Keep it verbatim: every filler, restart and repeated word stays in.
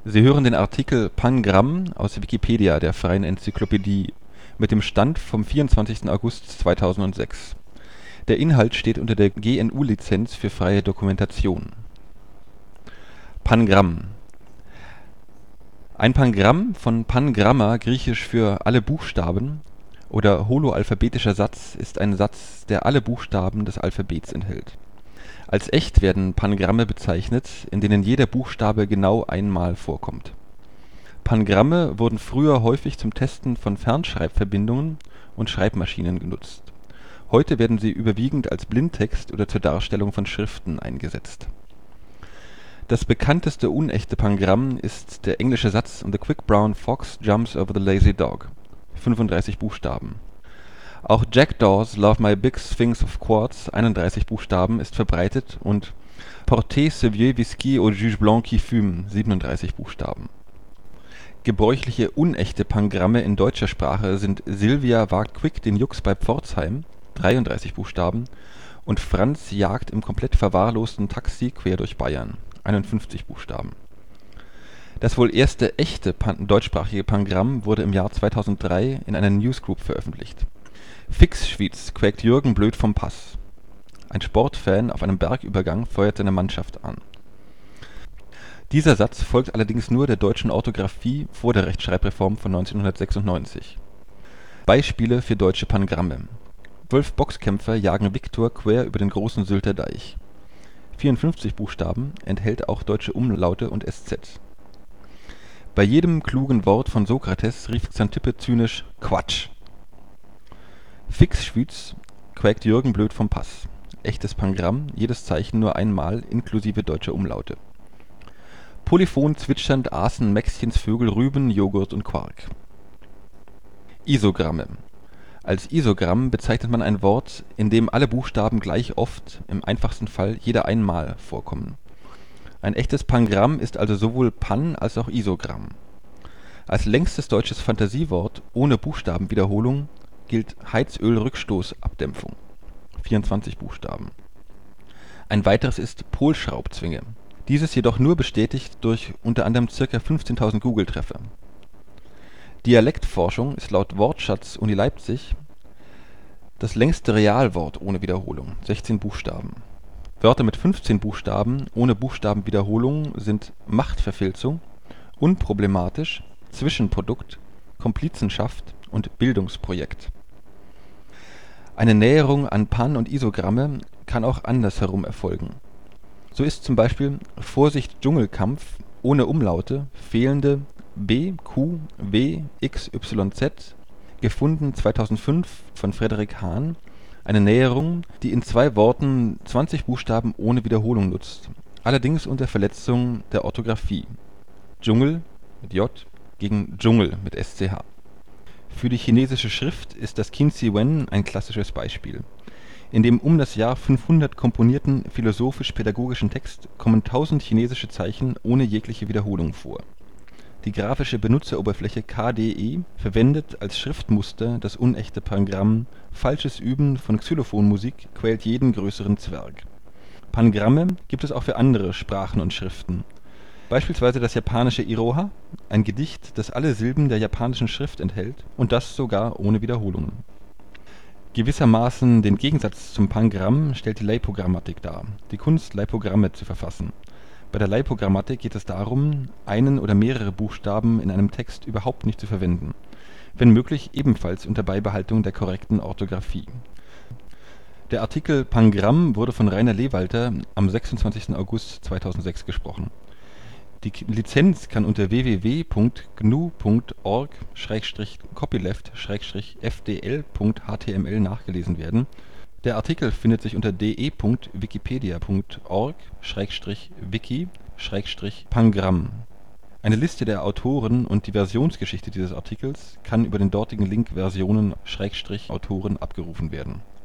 Sie hören den Artikel Pangramm, aus Wikipedia, der freien Enzyklopädie. Mit dem Stand vom vierundzwanzigsten August zweitausendsechs. Der Inhalt steht unter der G N U Lizenz für freie Dokumentation. Pangramm. Ein Pangramm von Pangramma, griechisch für alle Buchstaben, oder holoalphabetischer Satz ist ein Satz, der alle Buchstaben des Alphabets enthält. Als echt werden Pangramme bezeichnet, in denen jeder Buchstabe genau einmal vorkommt. Pangramme wurden früher häufig zum Testen von Fernschreibverbindungen und Schreibmaschinen genutzt. Heute werden sie überwiegend als Blindtext oder zur Darstellung von Schriften eingesetzt. Das bekannteste unechte Pangramm ist der englische Satz The quick brown fox jumps over the lazy dog (fünfunddreißig Buchstaben). Auch Jackdaws love my big sphinx of quartz (einunddreißig Buchstaben) ist verbreitet und Portez ce vieux whisky au juge blanc qui fume (siebenunddreißig Buchstaben). Gebräuchliche unechte Pangramme in deutscher Sprache sind Silvia wagt quick den Jux bei Pforzheim (dreiunddreißig Buchstaben) und Franz jagt im komplett verwahrlosten Taxi quer durch Bayern (einundfünfzig Buchstaben). Das wohl erste echte pan deutschsprachige Pangramm wurde im Jahr zweitausenddrei in einer Newsgroup veröffentlicht. Fix Schwyz, quäkt Jürgen blöd vom Pass. Ein Sportfan auf einem Bergübergang feuert seine Mannschaft an. Dieser Satz folgt allerdings nur der deutschen Orthographie vor der Rechtschreibreform von neunzehnhundertsechsundneunzig. Beispiele für deutsche Pangramme: Zwölf Boxkämpfer jagen Viktor quer über den großen Sylter Deich. vierundfünfzig Buchstaben, enthält auch deutsche Umlaute und Sz. Bei jedem klugen Wort von Sokrates rief Xanthippe zynisch „ Quatsch! “Fix Schwyz, quäkt Jürgen blöd vom Pass. Echtes Pangramm, jedes Zeichen nur einmal, inklusive deutscher Umlaute. Polyphon zwitschernd aßen Mäxchens Vögel Rüben, Joghurt und Quark. Isogramme. Als Isogramm bezeichnet man ein Wort, in dem alle Buchstaben gleich oft, im einfachsten Fall jeder einmal, vorkommen. Ein echtes Pangramm ist also sowohl Pan als auch Isogramm. Als längstes deutsches Fantasiewort ohne Buchstabenwiederholung gilt Heizölrückstoßabdämpfung (vierundzwanzig Buchstaben). Ein weiteres ist Polschraubzwinge. Dieses jedoch nur bestätigt durch unter anderem ca. fünfzehntausend Google-Treffer. Dialektforschung ist laut Wortschatz Uni Leipzig das längste Realwort ohne Wiederholung (sechzehn Buchstaben). Wörter mit fünfzehn Buchstaben ohne Buchstabenwiederholung sind Machtverfilzung, unproblematisch, Zwischenprodukt, Komplizenschaft und Bildungsprojekt. Eine Näherung an Pan und Isogramme kann auch andersherum erfolgen. So ist zum Beispiel Vorsicht Dschungelkampf ohne Umlaute fehlende B, Q, W, X, Y, Z, gefunden zweitausendfünf von Frederik Hahn, eine Näherung, die in zwei Worten zwanzig Buchstaben ohne Wiederholung nutzt, allerdings unter Verletzung der Orthographie. Dschungel mit J gegen Dschungel mit S C H. Für die chinesische Schrift ist das Qinzi Wen ein klassisches Beispiel. In dem um das Jahr fünfhundert komponierten philosophisch-pädagogischen Text kommen tausend chinesische Zeichen ohne jegliche Wiederholung vor. Die grafische Benutzeroberfläche K D E verwendet als Schriftmuster das unechte Pangramm Falsches Üben von Xylophonmusik quält jeden größeren Zwerg. Pangramme gibt es auch für andere Sprachen und Schriften. Beispielsweise das japanische Iroha, ein Gedicht, das alle Silben der japanischen Schrift enthält und das sogar ohne Wiederholungen. Gewissermaßen den Gegensatz zum Pangramm stellt die Leipogrammatik dar, die Kunst, Leipogramme zu verfassen. Bei der Leipogrammatik geht es darum, einen oder mehrere Buchstaben in einem Text überhaupt nicht zu verwenden, wenn möglich ebenfalls unter Beibehaltung der korrekten Orthographie. Der Artikel Pangramm wurde von Rainer Lewalter am sechsundzwanzigsten August zweitausendsechs gesprochen. Die Lizenz kann unter w w w punkt g n u punkt org schrägstrich copyleft schrägstrich f d l punkt h t m l nachgelesen werden. Der Artikel findet sich unter de punkt wikipedia punkt org schrägstrich wiki schrägstrich pangramm. Eine Liste der Autoren und die Versionsgeschichte dieses Artikels kann über den dortigen Link Versionen/Autoren abgerufen werden